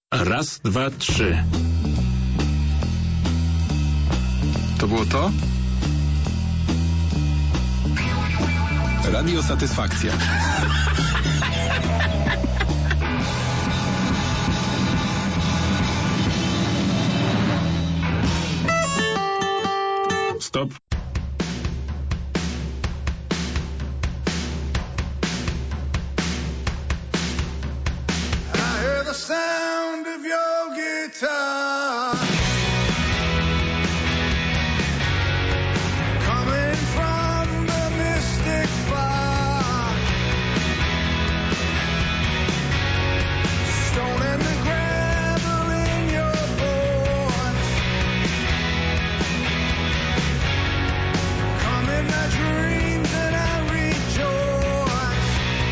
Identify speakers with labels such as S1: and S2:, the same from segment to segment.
S1: Raz, dwa, trzy. To było to? Radio Satysfakcja. Stop.
S2: I hear the sound of your guitar coming from the mystic far, stone and the gravel in your voice, come in my dreams and I rejoice.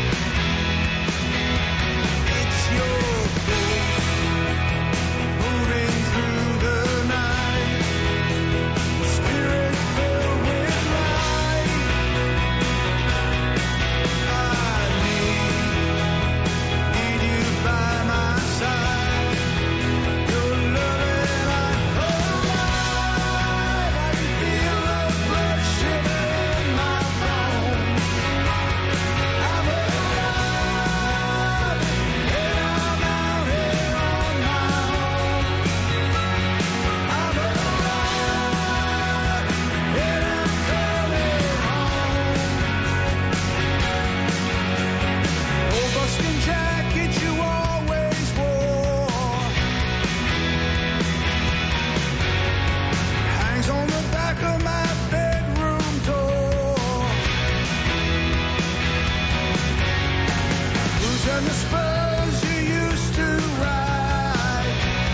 S2: It's your moving through the night, spirit filled with light. I need you by my side. Your love and I'm alive. I can feel the blood shiver in my bones. I'm alive, and I'm out here on my own. I'm alive, and I'm coming home. Old busting jacket you always wore hangs on the back of my bedroom door. Losing the spurs you used to ride,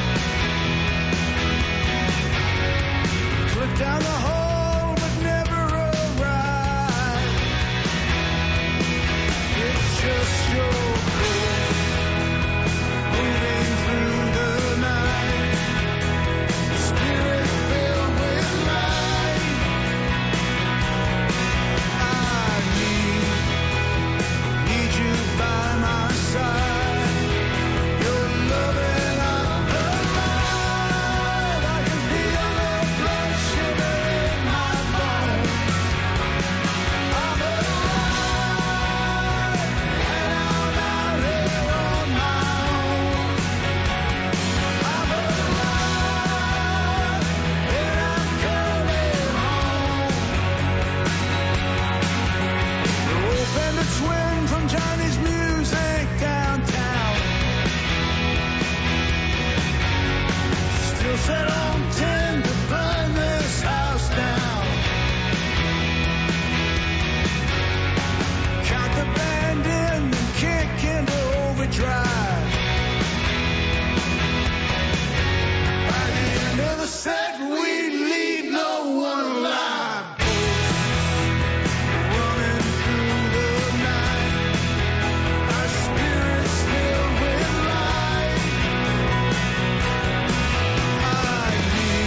S2: clip down the hall but never arrive. It's just your ghost moving through the night, spirit filled with light. I need you by my side. Your love and I'm alive. I can feel the blood shiver in my bones. I'm alive, and I'm out here on my own. I'm alive, and I'm coming home. Open the twin from Johnny's music downtown. Still set on 10 to burn this house down. Count the band in and kick into overdrive. By the end of the set, we leave no one alive. Running through the night, our spirits filled with light. I need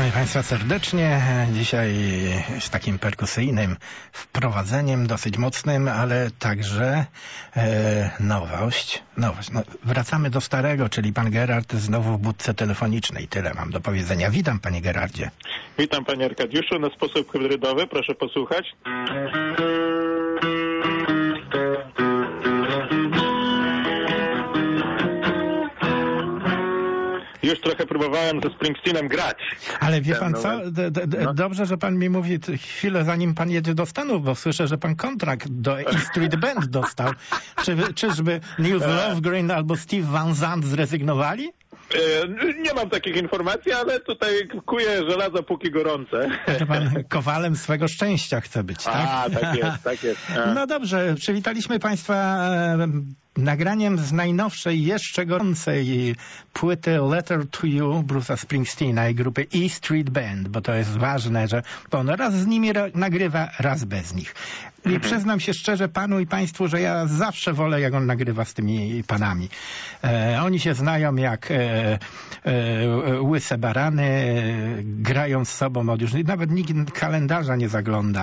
S3: Witamy Państwa serdecznie. Dzisiaj z takim perkusyjnym wprowadzeniem, dosyć mocnym, ale także nowość. No, wracamy do starego, czyli pan Gerard znowu w budce telefonicznej. Tyle mam do powiedzenia. Witam, panie Gerardzie.
S4: Witam, panie Arkadiuszu. Na sposób hybrydowy, proszę posłuchać. Już trochę próbowałem ze Springsteenem grać.
S3: Ale wie pan co? Dobrze, że pan mi mówi chwilę, zanim pan jedzie do Stanów, bo słyszę, że pan kontrakt do E Street Band dostał. Czyżby Nils Lofgren albo Steve Van Zandt zrezygnowali?
S4: Nie mam takich informacji, ale tutaj kuję żelazo póki gorące.
S3: Że pan kowalem swego szczęścia chce być, tak?
S4: A, tak jest.
S3: No dobrze, przywitaliśmy państwa nagraniem z najnowszej, jeszcze gorącej płyty Letter to You Bruce'a Springsteena i grupy E Street Band, bo to jest ważne, że on raz z nimi nagrywa, raz bez nich. I przyznam się szczerze panu i państwu, że ja zawsze wolę, jak on nagrywa z tymi panami. Oni się znają jak łyse barany, grają z sobą od już, nawet nikt kalendarza nie zagląda.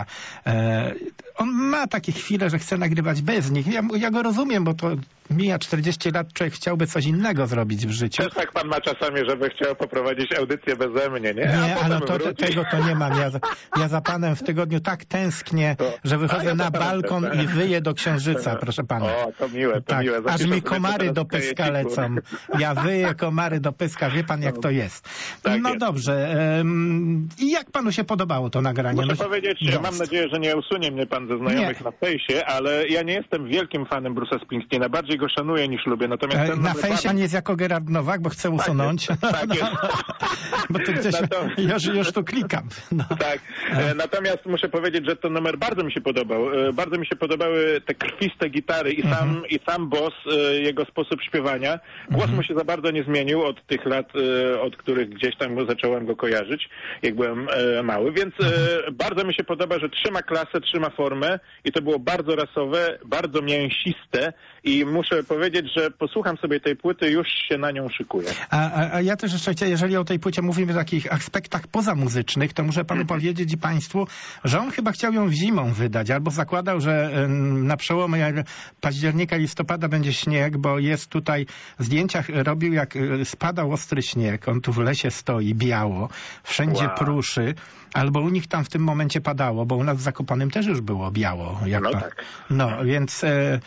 S3: On ma takie chwile, że chce nagrywać bez nich. Ja go rozumiem, bo to mija 40 lat, człowiek chciałby coś innego zrobić w życiu.
S4: Też tak pan ma czasami, żeby chciał poprowadzić audycję beze mnie, nie?
S3: Nie, ale tego to nie mam. Ja za panem w tygodniu tak tęsknię, że wychodzę na balkon i wyję do Księżyca, proszę pana.
S4: O, to miłe, to miłe.
S3: Aż mi komary do pyska lecą. Ja wyję komary do pyska, wie pan jak to jest.
S4: Tak
S3: no
S4: jest.
S3: Dobrze. I jak panu się podobało to nagranie?
S4: Muszę powiedzieć, mam nadzieję, że nie usunie mnie pan ze znajomych na fejsie, ale ja nie jestem wielkim fanem Bruce'a Springsteena. Bardziej go szanuję niż lubię. Natomiast
S3: na fejsie pan jest jako Gerard Nowak, bo chcę usunąć.
S4: Tak jest.
S3: Bo tu gdzieś już tu klikam. No.
S4: Tak. Natomiast muszę powiedzieć, że ten numer bardzo mi się podobał. Bardzo mi się podobały te krwiste gitary i sam boss, jego sposób śpiewania. Głos mu się za bardzo nie zmienił od tych lat, od których gdzieś tam zacząłem go kojarzyć, jak byłem mały. Więc bardzo mi się podoba, że trzyma klasę, trzyma formę i to było bardzo rasowe, bardzo mięsiste i muszę powiedzieć, że posłucham sobie tej płyty, już się na nią szykuję.
S3: A ja też jeszcze, jeżeli o tej płycie mówimy w takich aspektach pozamuzycznych, to muszę panu powiedzieć i państwu, że on chyba chciał ją zimą wydać, albo zakładał, że na przełomie października, listopada będzie śnieg, bo jest tutaj, w zdjęciach robił, jak spadał ostry śnieg, on tu w lesie stoi, biało, wszędzie pruszy, albo u nich tam w tym momencie padało, bo u nas w Zakopanem też już było biało.
S4: Tak.
S3: No, więc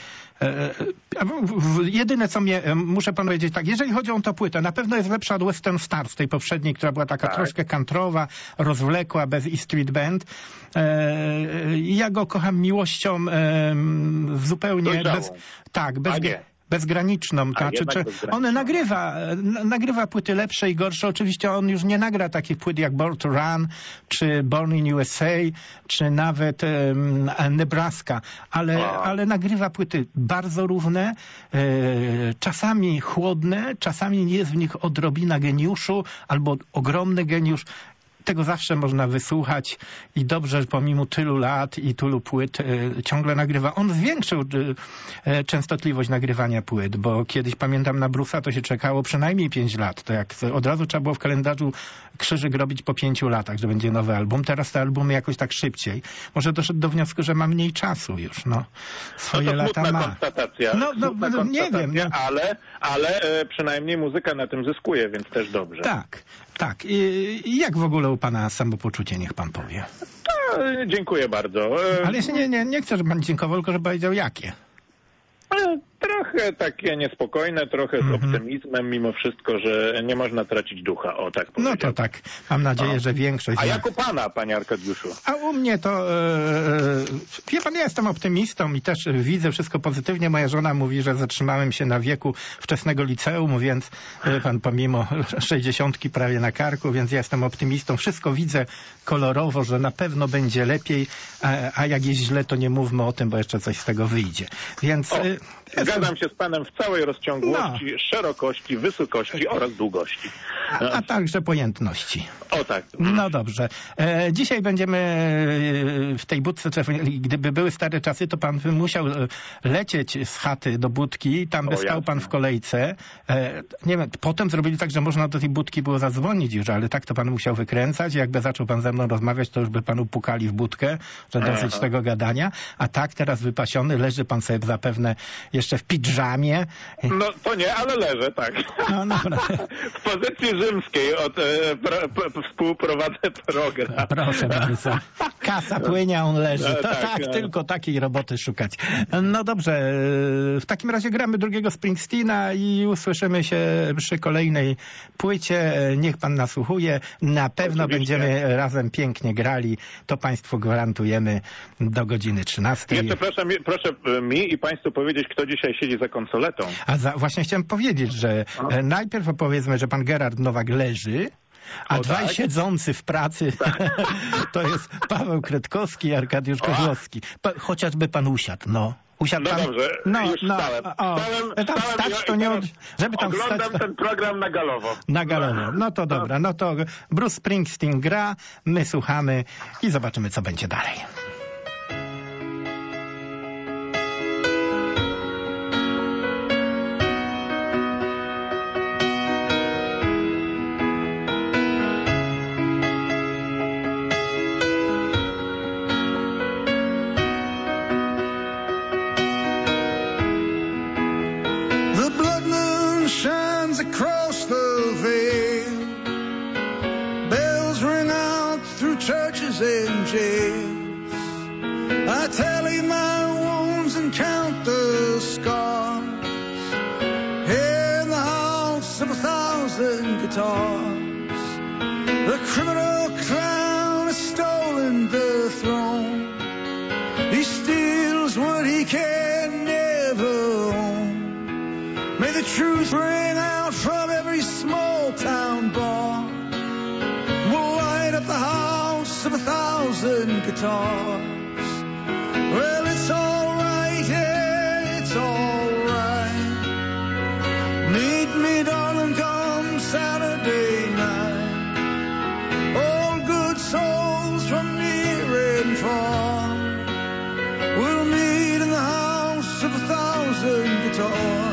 S3: jedyne co mnie, muszę panu powiedzieć tak, jeżeli chodzi o tę płytę, na pewno jest lepsza od Western Stars, tej poprzedniej, która była taka troszkę countrywa, rozwlekła, bez E Street Band. Ja go kocham miłością zupełnie bezgraniczną. On nagrywa płyty lepsze i gorsze. Oczywiście on już nie nagra takich płyt jak Born to Run, czy Born in USA, czy nawet Nebraska, ale nagrywa płyty bardzo równe, czasami chłodne, czasami jest w nich odrobina geniuszu albo ogromny geniusz. Tego zawsze można wysłuchać i dobrze, że pomimo tylu lat i tylu płyt ciągle nagrywa. On zwiększył częstotliwość nagrywania płyt, bo kiedyś pamiętam na Bruce'a to się czekało przynajmniej 5 lat. To jak od razu trzeba było w kalendarzu krzyżyk robić po 5 latach, że będzie nowy album. Teraz te albumy jakoś tak szybciej. Może doszedł do wniosku, że ma mniej czasu już. Swoje lata ma.
S4: Konstatacja.
S3: Nie wiem.
S4: Ale przynajmniej muzyka na tym zyskuje, więc też dobrze.
S3: Tak. I jak w ogóle u pana samopoczucie, niech pan powie?
S4: Dziękuję bardzo.
S3: Ale ja się nie chcę, żeby pan dziękował, tylko żeby powiedział jakie.
S4: Trochę takie niespokojne, trochę z optymizmem mimo wszystko, że nie można tracić ducha, o tak powiedział.
S3: No to tak, mam nadzieję, że większość...
S4: A jak u pana, panie Arkadiuszu?
S3: A u mnie to... Wie pan, ja jestem optymistą i też widzę wszystko pozytywnie. Moja żona mówi, że zatrzymałem się na wieku wczesnego liceum, więc pan pomimo 60 prawie na karku, więc ja jestem optymistą. Wszystko widzę kolorowo, że na pewno będzie lepiej, a jak jest źle, to nie mówmy o tym, bo jeszcze coś z tego wyjdzie. Więc...
S4: Zgadzam się z panem w całej rozciągłości, szerokości, wysokości oraz długości.
S3: A także pojętności.
S4: O tak.
S3: No dobrze. Dzisiaj będziemy w tej budce, gdyby były stare czasy, to pan by musiał lecieć z chaty do budki, tam by stał pan w kolejce. Nie wiem, potem zrobili tak, że można do tej budki było zadzwonić już, ale tak to pan musiał wykręcać. Jakby zaczął pan ze mną rozmawiać, to już by panu pukali w budkę, że dosyć tego gadania. A tak teraz wypasiony, leży pan sobie zapewne jeszcze w pidżamie.
S4: No to nie, ale leżę, tak.
S3: No, dobra.
S4: W pozycji rzymskiej współprowadzę program.
S3: Proszę bardzo. Kasa płynie, on leży. Tylko takiej roboty szukać. No dobrze, w takim razie gramy drugiego Springsteena i usłyszymy się przy kolejnej płycie. Niech pan nasłuchuje. Na pewno będziemy razem pięknie grali. To państwu gwarantujemy do godziny 13.
S4: Jeszcze proszę mi i państwu powiedzieć, kto dzisiaj siedzi za konsoletą.
S3: Właśnie chciałem powiedzieć, że najpierw opowiedzmy, że pan Gerard Nowak leży, a dwaj siedzący w pracy to jest Paweł Kredkowski i Arkadiusz Kozłowski. Chociażby pan usiadł, Usiadł
S4: no
S3: pan...
S4: dobrze, już wstałem.
S3: Tam wstać to nie... Żeby tam
S4: oglądam
S3: wstać,
S4: ten program na galowo.
S3: Na galowo. No to dobra. No to Bruce Springsteen gra, my słuchamy i zobaczymy, co będzie dalej.
S2: Across the veil, bells ring out through churches and jails. I tally my wounds and count the scars. In the house of 1,000 guitars, the criminal clown has stolen the throne. He steals what he can never own. May the truth ring out from every small town bar. We'll light up the house of 1,000 guitars. Well, it's alright, yeah, it's alright. Meet me, darling, come Saturday night. All good souls from near and far. We'll meet in the house of 1,000 guitars.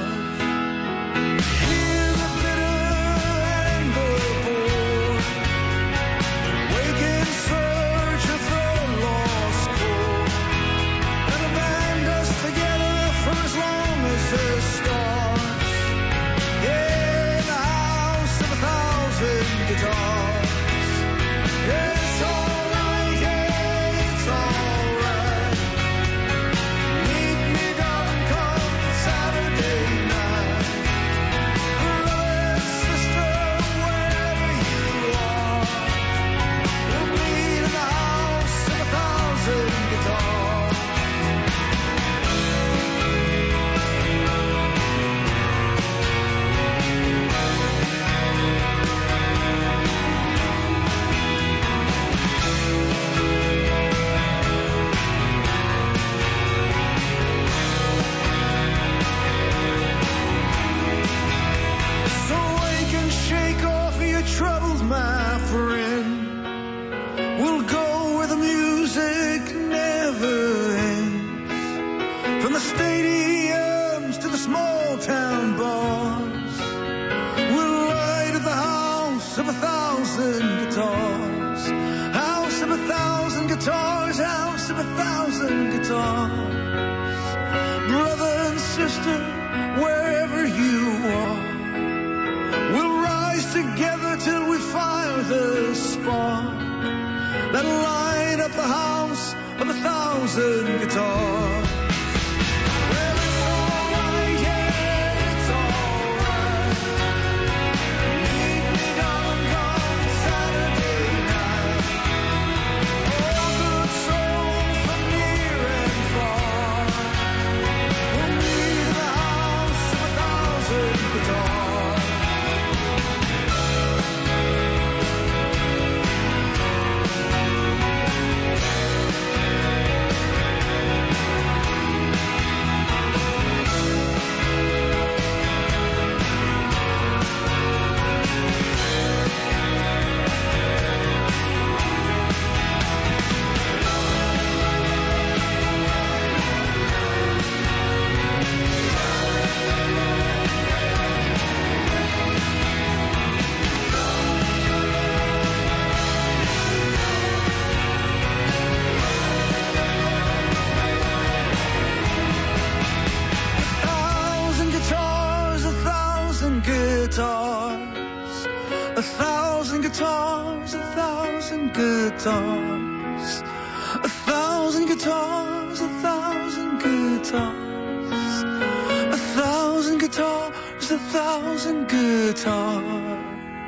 S2: guitars, 1,000 guitars. 1,000 guitars, 1,000 guitars. 1,000 guitars, 1,000 guitars.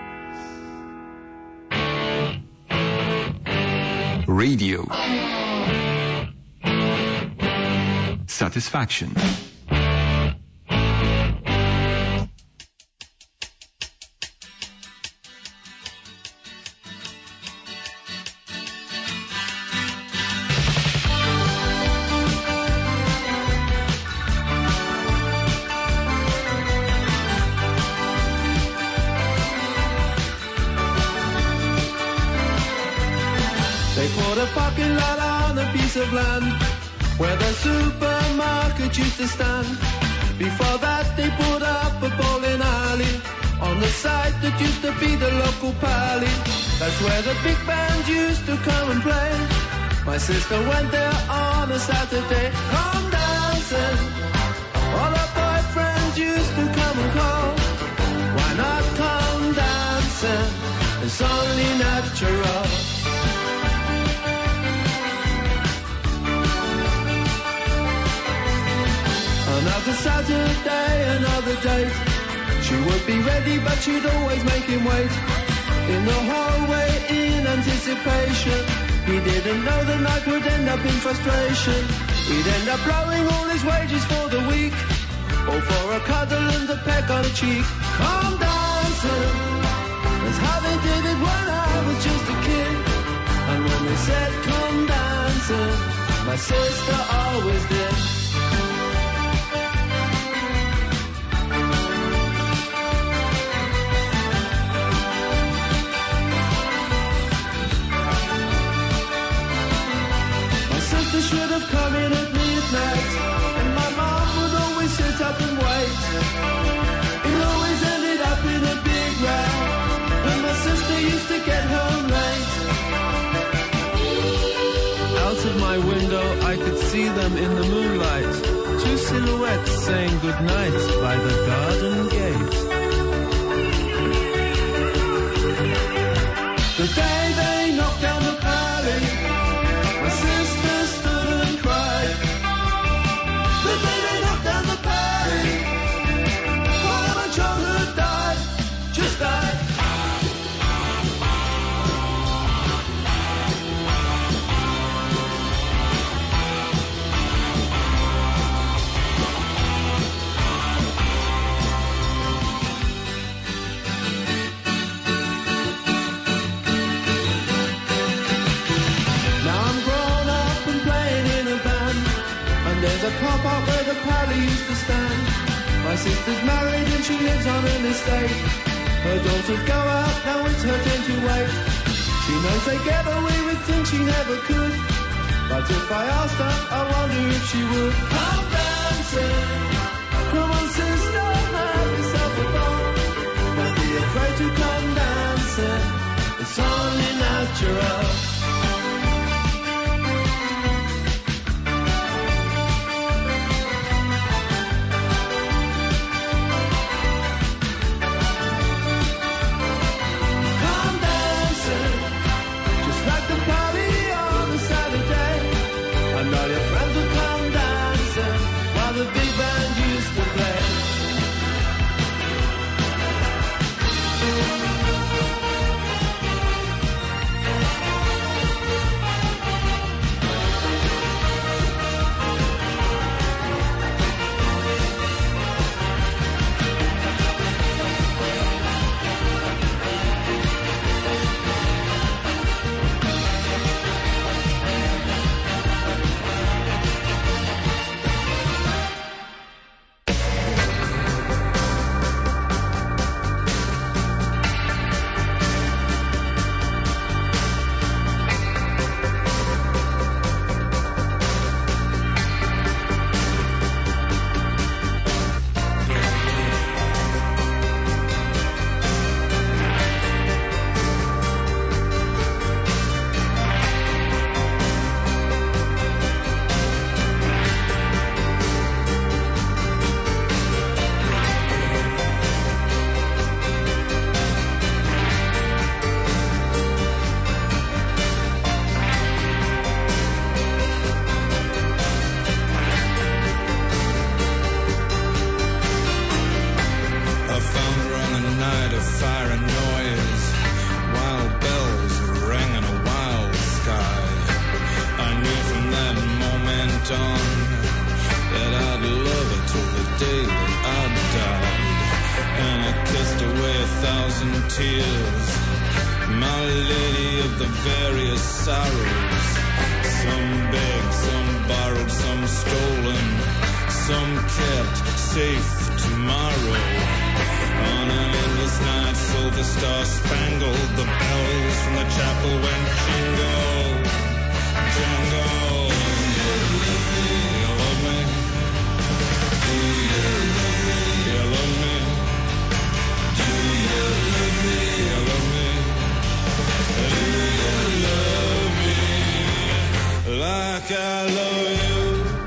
S1: Radio. Satisfaction.
S2: Parking lot on a piece of land where the supermarket used to stand. Before that they put up a bowling alley on the site that used to be the local pally. That's where the big band used to come and play. My sister went there on a Saturday. Come dancing, all her boyfriends used to come and call. Why not come dancing? It's only natural. Another Saturday, another date. She would be ready, but she'd always make him wait. In the hallway, in anticipation. He didn't know the night would end up in frustration. He'd end up blowing all his wages for the week, all for a cuddle and a peck on the cheek. Come dancing, that's how they did it when I was just a kid. And when they said come dancing, my sister always did. Should have come in at midnight, and my mom would always sit up and wait. It always ended up in a big row, and my sister used to get home late. Out of my window I could see them in the moonlight, two silhouettes saying goodnight by the garden gate. The day they knocked down the pally, my sister stood and cried. The day they knocked down the pally, one of my childhood died, just died. There's a car park where the pally used to stand. My sister's married and she lives on an estate. Her daughters go out, now it's her turn to wait. She knows they get away with things she never could, but if I asked her, I wonder if she would. Come dancing, come on sister, have yourself a ball. Don't be afraid to come dancing, it's only natural. The big band used to play.
S5: promised on that I'd love her till the day that I died. And I kissed away 1,000 tears, my lady of the various sorrows. Some begged, some borrowed, some stolen, some kept safe tomorrow. On an endless night, silver star spangled, the bells from the chapel went jingle, jingle. Do you love me? Do you love me? Do you love me? Do you love me? Do you love me? Do you love me like I love you?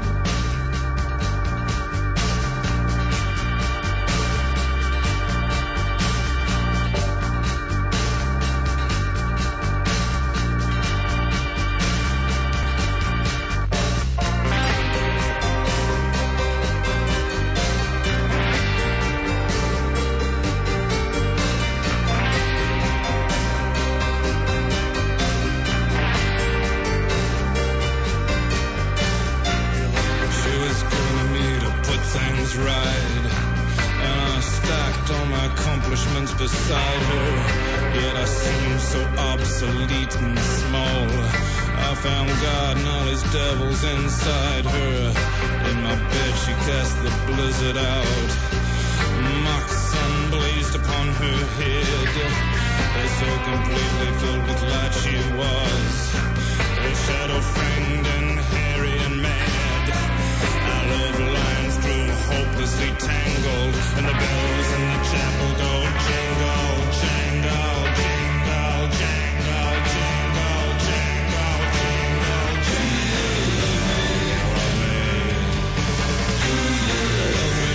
S5: Beside her, yet I seem so obsolete and small. I found God and all his devils inside her. In my bed she cast the blizzard out. Mock sun blazed upon her head. So completely filled with light she was, a shadow framed and hairy and mad. Our love lines grew hopelessly tangled, and the bells in the chapel go jingle, jangle, jingle, jangle, jingle, jangle, jingle, jingle. Love me. Do you love me?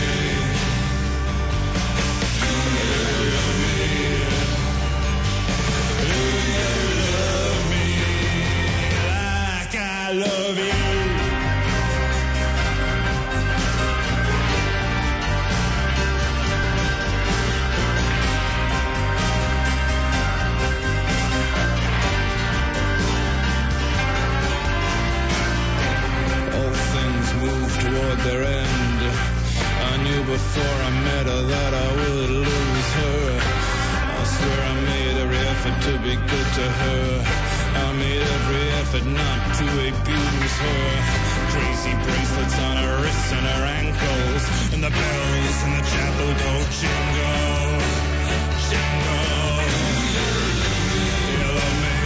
S5: Do you love me? Do you love me like I love you? Their end. I knew before I met her that I would lose her. I swear I made every effort to be good to her. I made every effort not to abuse her. Crazy bracelets on her wrists and her ankles, and the bells in the chapel go jingle, jingle. You love me?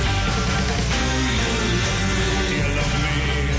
S5: Do you love me?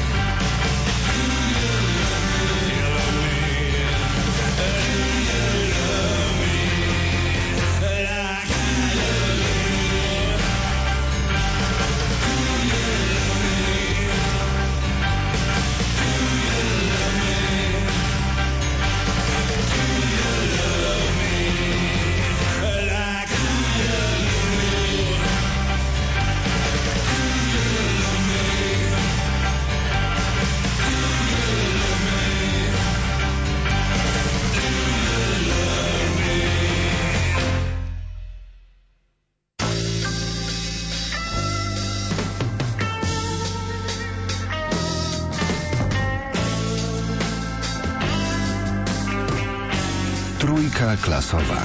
S6: Trójka klasowa.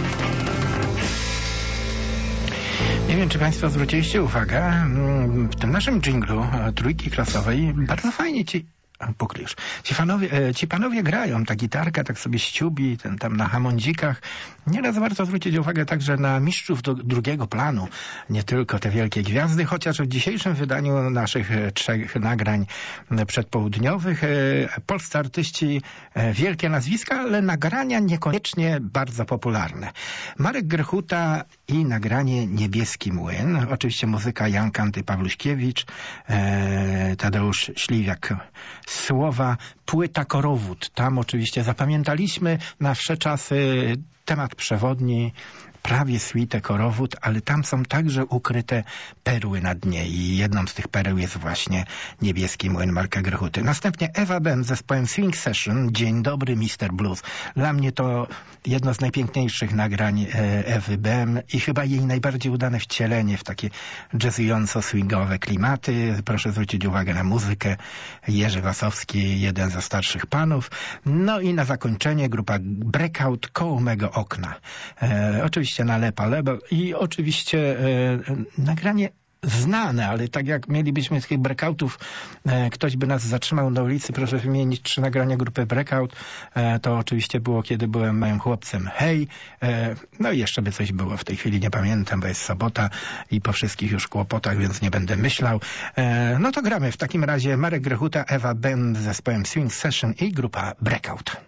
S3: Nie wiem, czy Państwo zwróciliście uwagę, w tym naszym dżinglu Trójki klasowej bardzo fajnie ci panowie grają, ta gitarka tak sobie ściubi, tam na hamondzikach. Nieraz warto zwrócić uwagę także na mistrzów drugiego planu, nie tylko te wielkie gwiazdy, chociaż w dzisiejszym wydaniu naszych 3 nagrań przedpołudniowych polscy artyści, wielkie nazwiska, ale nagrania niekoniecznie bardzo popularne. Marek Grechuta i nagranie Niebieski Młyn, oczywiście muzyka Jan Kanty Pawluśkiewicz, Tadeusz Śliwiak, słowa, płyta Korowód. Tam oczywiście zapamiętaliśmy na wsze czasy temat przewodni, prawie suite korowód, ale tam są także ukryte perły na dnie i jedną z tych pereł jest właśnie Niebieski Młyn Marka Grechuty. Następnie Ewa Bem z zespołem Swing Session, Dzień dobry Mr. Blues. Dla mnie to jedno z najpiękniejszych nagrań Ewy Bem i chyba jej najbardziej udane wcielenie w takie jazzująco-swingowe klimaty. Proszę zwrócić uwagę na muzykę. Jerzy Wasowski, jeden ze starszych panów. No i na zakończenie grupa Breakout, Koło mego okna. Oczywiście na Lepa Lebo i oczywiście nagranie znane, ale tak jak mielibyśmy z tych breakoutów, ktoś by nas zatrzymał na ulicy, proszę wymienić 3 nagrania grupy Breakout, to oczywiście było, kiedy byłem małym chłopcem. Hej, no i jeszcze by coś było, w tej chwili nie pamiętam, bo jest sobota i po wszystkich już kłopotach, więc nie będę myślał. No to gramy w takim razie Marek Grechuta, Ewa Bem z zespołem Swing Session i grupa Breakout.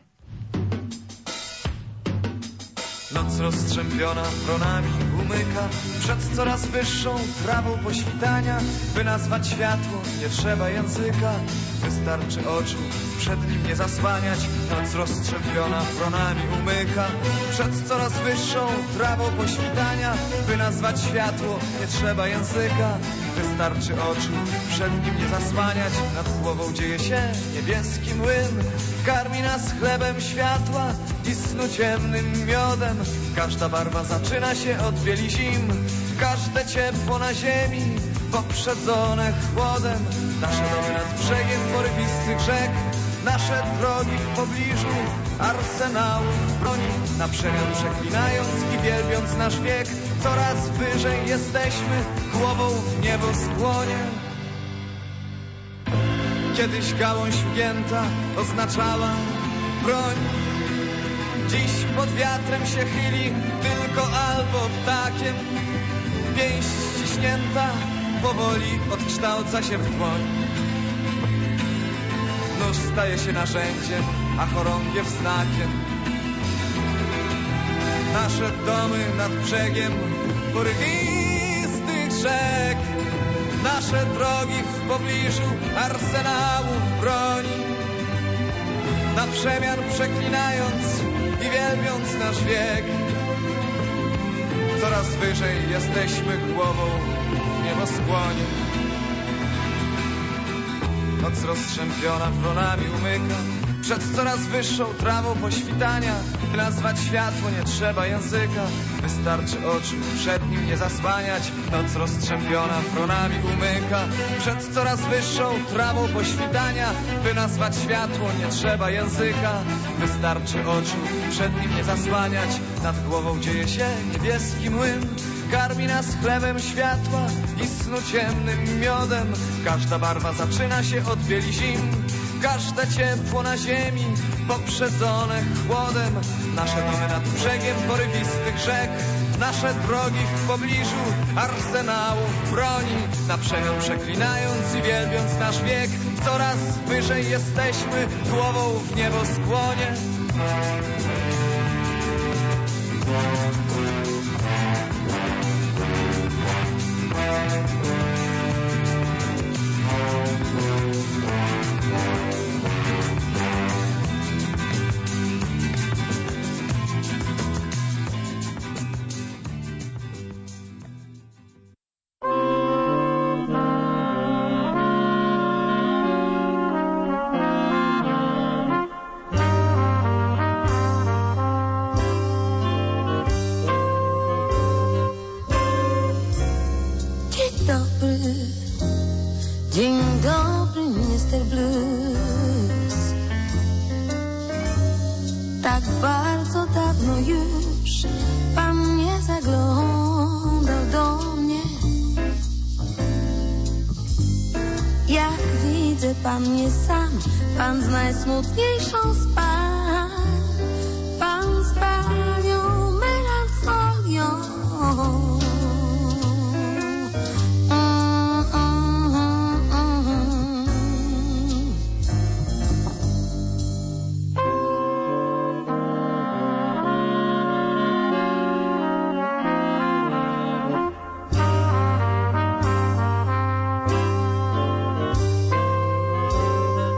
S2: Noc rozstrzępiona wronami umyka przed coraz wyższą trawą poświtania. By nazwać światło nie trzeba języka, wystarczy oczu przed nim nie zasłaniać. Noc rozstrzępiona wronami umyka przed coraz wyższą trawą poświtania. By nazwać światło nie trzeba języka, wystarczy oczu przed nim nie zasłaniać. Nad głową dzieje się niebieski młyn, karmi nas chlebem światła i snu ciemnym miodem. Każda barwa zaczyna się od bieli zim, każde ciepło na ziemi poprzedzone chłodem. Nasze domy nad brzegiem porywistych rzek, nasze drogi w pobliżu arsenału broni. Na przemian przeklinając i wielbiąc nasz wiek, coraz wyżej jesteśmy, głową w niebo skłonie. Kiedyś gałąź ugięta oznaczała broń, dziś pod wiatrem się chyli tylko albo ptakiem. Pięść ściśnięta powoli odkształca się w dłoń. Nóż staje się narzędziem, a chorągiew znakiem. Nasze domy nad brzegiem porywistych rzek, nasze drogi w pobliżu arsenału broni. Na przemian przeklinając i wielbiąc nasz wiek, coraz wyżej jesteśmy, głową w nieboskłonie. Noc rozstrzępiona wronami umyka przed coraz wyższą trawą poświtania. By nazwać światło nie trzeba języka, wystarczy oczu przed nim nie zasłaniać. Noc rozstrzępiona wronami umyka przed coraz wyższą trawą poświtania. By nazwać światło nie trzeba języka, wystarczy oczu przed nim nie zasłaniać. Nad głową dzieje się niebieski młyn, karmi nas chlebem światła i snu ciemnym miodem. Każda barwa zaczyna się od bieli zim, każde ciepło na ziemi poprzedzone chłodem. Nasze domy nad brzegiem porywistych rzek, nasze drogi w pobliżu arsenałów broni. Na przemian przeklinając i wielbiąc nasz wiek, coraz wyżej jesteśmy, głową w niebo skłonie.
S7: Dzień dobry, Mr. Blues. Tak bardzo dawno już pan nie zaglądał do mnie. Jak widzę, pan nie sam, pan z najsmutniejszą z pań, pan z panią melancholią.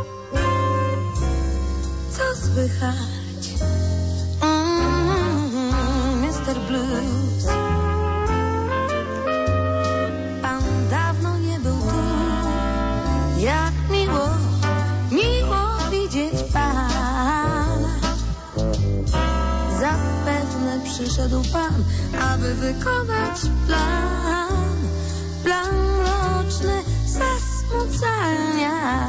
S7: słychać. jak miło, miło widzieć Pana. Zapewne przyszedł Pan, aby wykonać plan, plan mroczny zasmucania.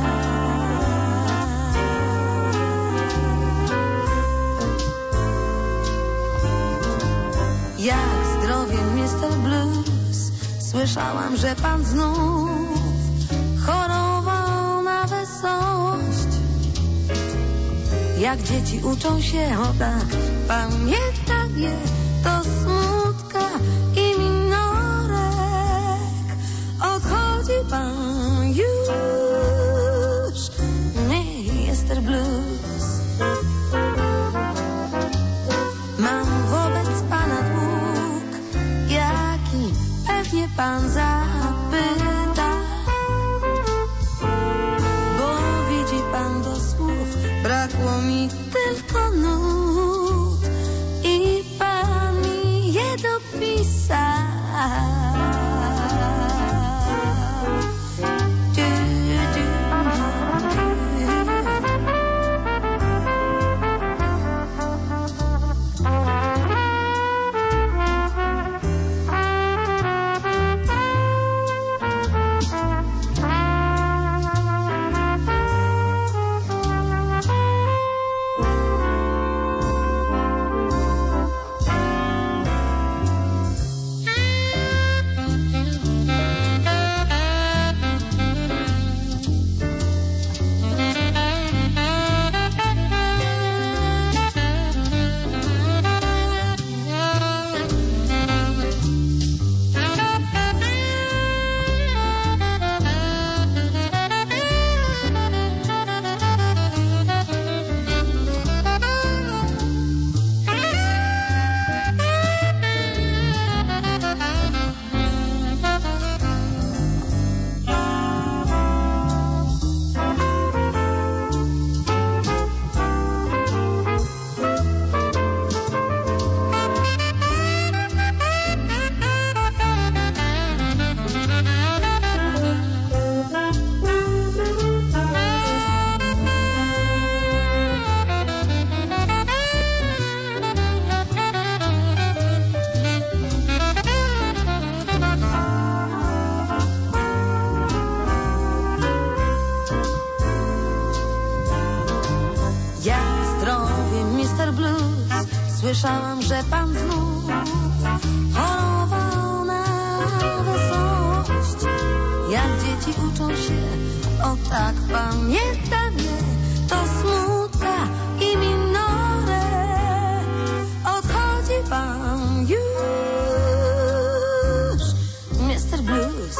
S7: Jak zdrowie, Mr. Blues, słyszałam, że Pan znów chorował na wesołość. Jak dzieci uczą się, o tak, pamiętam je, to smutka i minorek. Odchodzi Pan już, Mr. Blues. Mam wobec Pana dług, jaki pewnie Pan zapyta, bo widzi Pan, do słów brakło mi tylko nut i Pan mi je dopisał. Słyszałam, że Pan znów chorował na wesołość. Jak dzieci uczą się, o tak pamiętam je, to smutka i minorek. Odchodzi Pan już, Mr. Blues.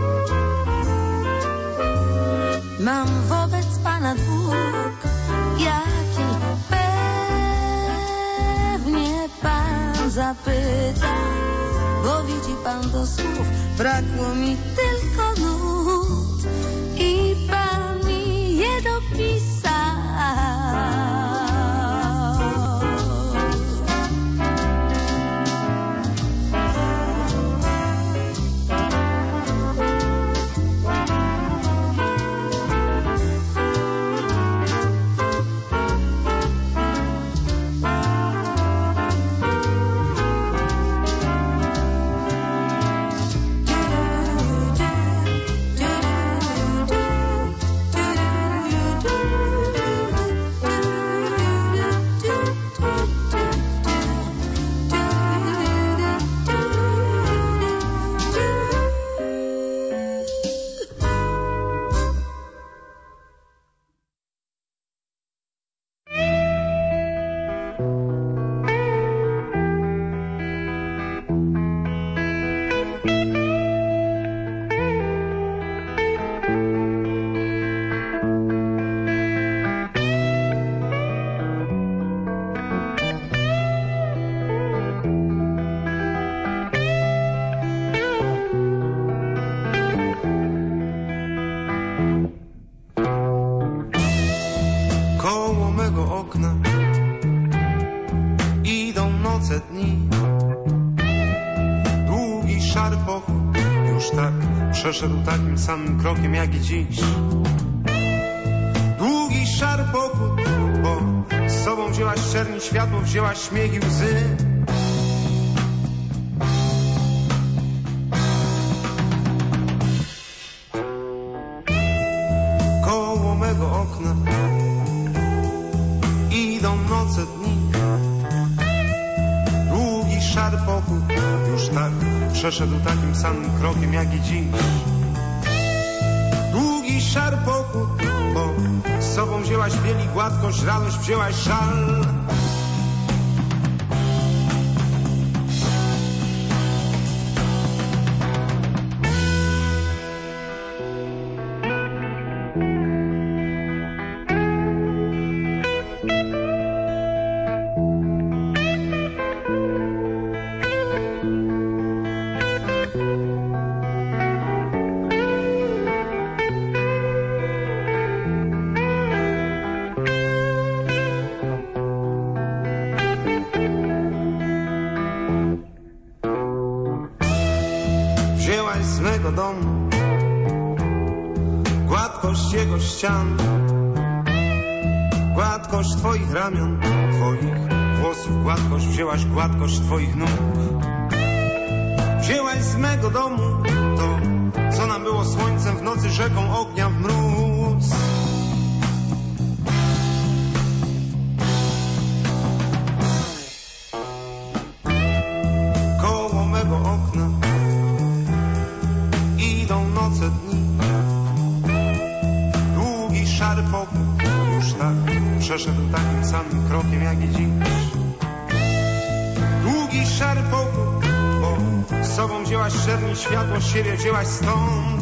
S7: Mam wobec Pana dług, jaki Pan zapyta, bo widzi Pan, do słów brakło mi tylko nut i Pan mi je dopisał.
S8: przeszedł takim samym krokiem jak i dziś. Długi, szary pochód, bo z sobą wzięłaś czerni światło, wzięłaś śmiech i łzy. Koło mego okna idą noce, dni. Długi, szary pochód już tak przeszedł takim samym krokiem jak i dziś. Długi, szary pochód, bo z sobą wzięłaś biel i gładkość, radość, wzięłaś żal. Z mego domu gładkość jego ścian, gładkość twoich ramion, twoich włosów, gładkość, wzięłaś gładkość twoich nóg. Wzięłaś z mego domu to, co nam było słońcem w nocy, rzeką ognia w mróz. Koło mego okna idą noce, dni. Długi, szary pochód już tak przeszedł takim samym krokiem jak i dziś. Długi, szary pochód, bo z sobą wzięłaś czerni światło, siebie wzięłaś stąd.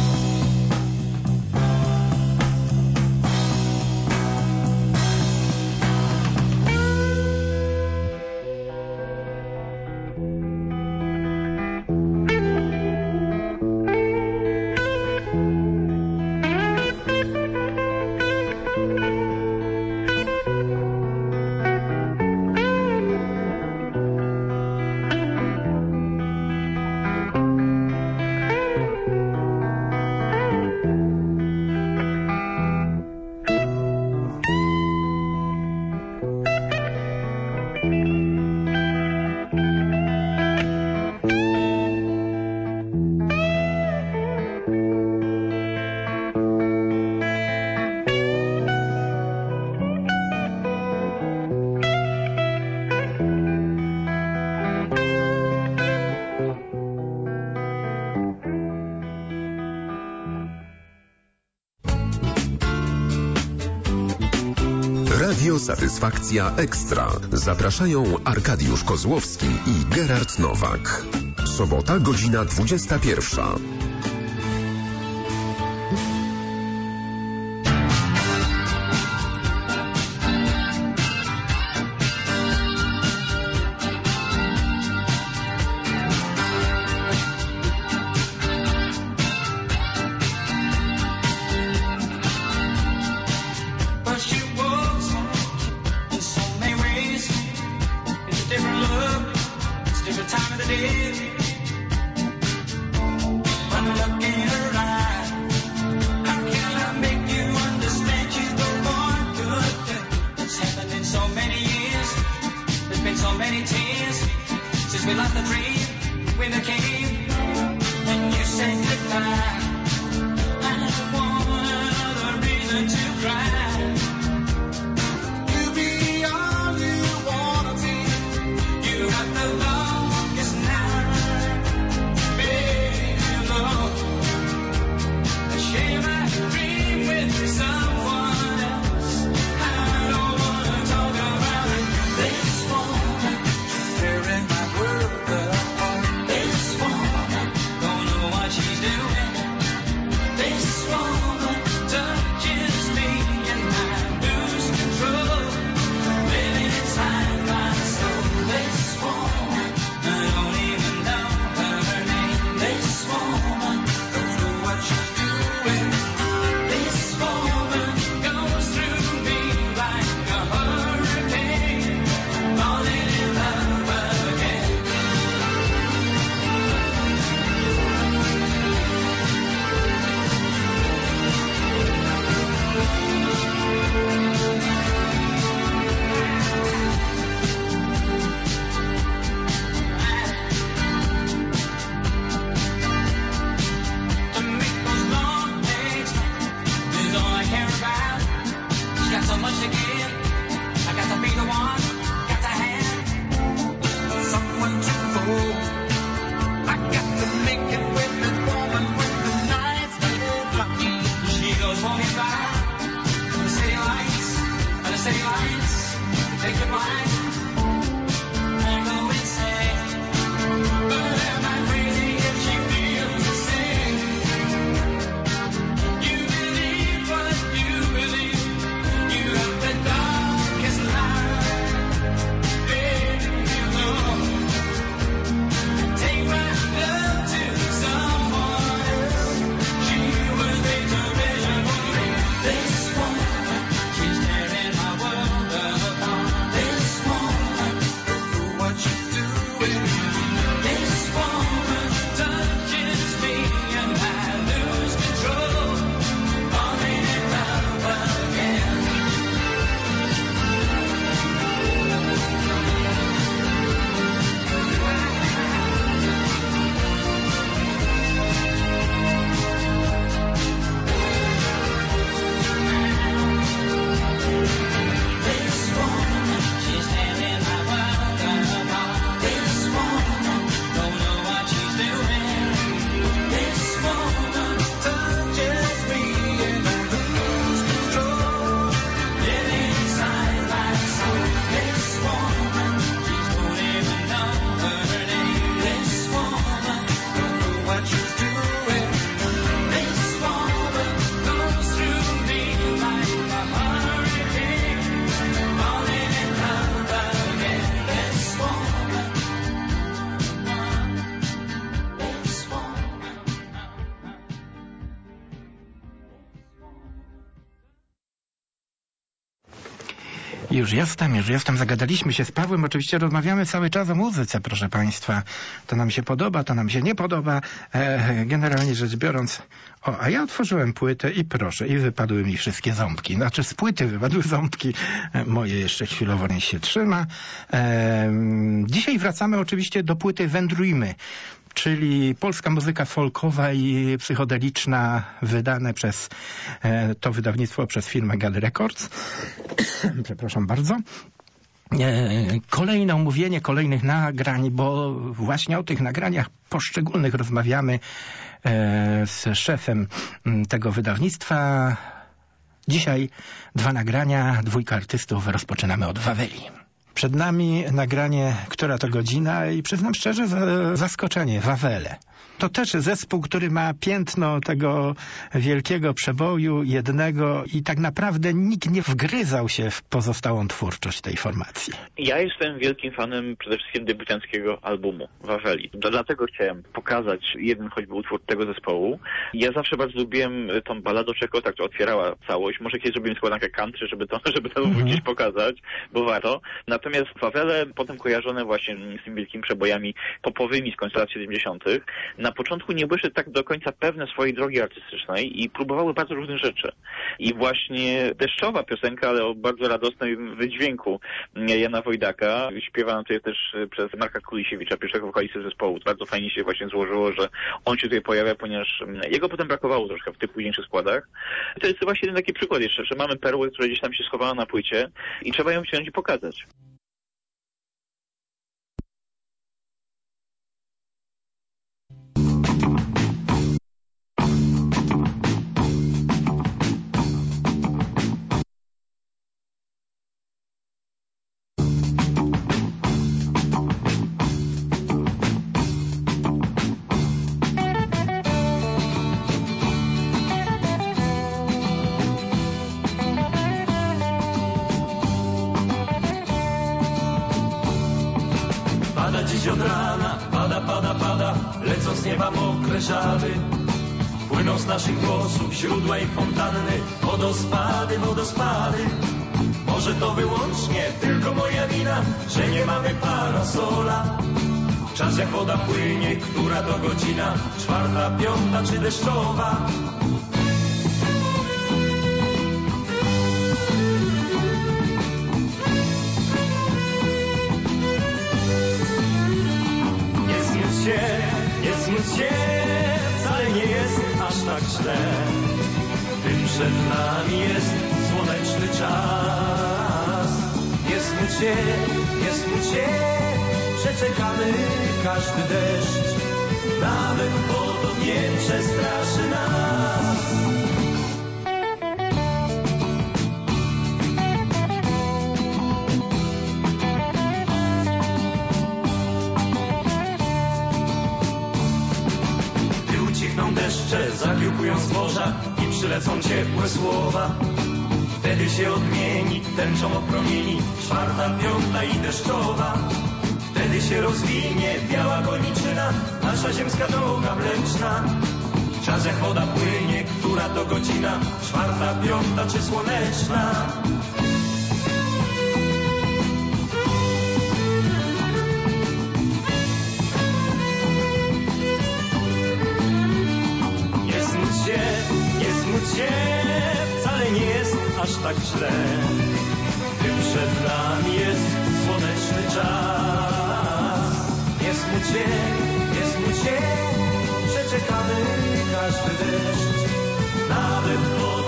S6: Radio Satysfakcja Ekstra. Zapraszają Arkadiusz Kozłowski i Gerard Nowak. Sobota, godzina 21.
S2: Different time of the day. One say lights, take a bite, I go insane. But am I crazy if she feels the same? You believe what you believe, you have the darkest lie, baby, you know. Take my love to someone else, she was made to measure for me. This woman, she's tearing my world apart. This woman, look what you're doing. This woman touches me and I lose control. Falling in love again. This woman, she's tearing my world apart. This woman, don't know what she's doing. This woman touches me and I lose control. Living inside my soul. This woman, she's don't even know her name. This woman, don't know what she's doing. This woman goes through me like a hurricane. Falling in love again. This woman, this woman.
S3: Już jestem. Zagadaliśmy się z Pawłem. Oczywiście rozmawiamy cały czas o muzyce, proszę Państwa. To nam się podoba, to nam się nie podoba. Generalnie rzecz biorąc... a ja otworzyłem płytę i proszę, i wypadły mi wszystkie ząbki. Znaczy z płyty wypadły ząbki. Moje jeszcze chwilowo nie się trzyma. Dzisiaj wracamy oczywiście do płyty Wędrujmy, czyli polska muzyka folkowa i psychodeliczna, wydane przez to wydawnictwo, przez firmę Gal Records. Przepraszam bardzo. Kolejne omówienie kolejnych nagrań, bo właśnie o tych nagraniach poszczególnych rozmawiamy z szefem tego wydawnictwa. Dzisiaj 2 nagrania, 2 artystów. Rozpoczynamy od Waweli. Przed nami nagranie Która to godzina i przyznam szczerze, zaskoczenie, Wawele. To też zespół, który ma piętno tego wielkiego przeboju jednego i tak naprawdę nikt nie wgryzał się w pozostałą twórczość tej formacji.
S9: Ja jestem wielkim fanem przede wszystkim debiutanckiego albumu Waweli. Dlatego chciałem pokazać jeden choćby utwór tego zespołu. Ja zawsze bardzo lubiłem tą balladę Czeko, która otwierała całość. Może kiedyś zrobimy składankę country, żeby to gdzieś pokazać, bo warto. Natomiast Wawele potem kojarzone właśnie z tymi wielkimi przebojami popowymi z końca lat 70. Na początku nie były tak do końca pewne swojej drogi artystycznej i próbowały bardzo różnych rzeczy. I właśnie deszczowa piosenka, ale o bardzo radosnym wydźwięku Jana Wojdaka, śpiewana tutaj też przez Marka Kulisiewicza, pierwszego wokalisty zespołu. Bardzo fajnie się właśnie złożyło, że on się tutaj pojawia, ponieważ jego potem brakowało troszkę w tych późniejszych składach. To jest właśnie jeden taki przykład jeszcze, że mamy perłę, która gdzieś tam się schowała na płycie i trzeba ją wziąć i pokazać.
S2: Dziś od rana pada, lecą z nieba mokre żaby. Płyną z naszych głosów źródła i fontanny, wodospady. Może to wyłącznie tylko moja wina, że nie mamy parasola. Czas jak woda płynie, która to godzina, 4., 5. czy deszczowa. Nie smuć się, wcale nie jest aż tak źle. Tym przed nami jest słoneczny czas. Nie smuć się, przeczekamy każdy deszcz. Nawet potop nie przestraszy nas.
S10: Zaśpiewają zboża i przylecą ciepłe słowa. Wtedy się odmieni, tęczą opromieni 4., 5. i deszczowa. Wtedy się rozwinie biała koniczyna, nasza ziemska droga mleczna. Czas jak woda płynie, która to godzina, 4., 5. czy słoneczna. Nie smuć się, wcale nie jest aż tak źle, gdy przed nami jest słoneczny czas. Nie smuć się, przeczekamy każdy deszcz, nawet pod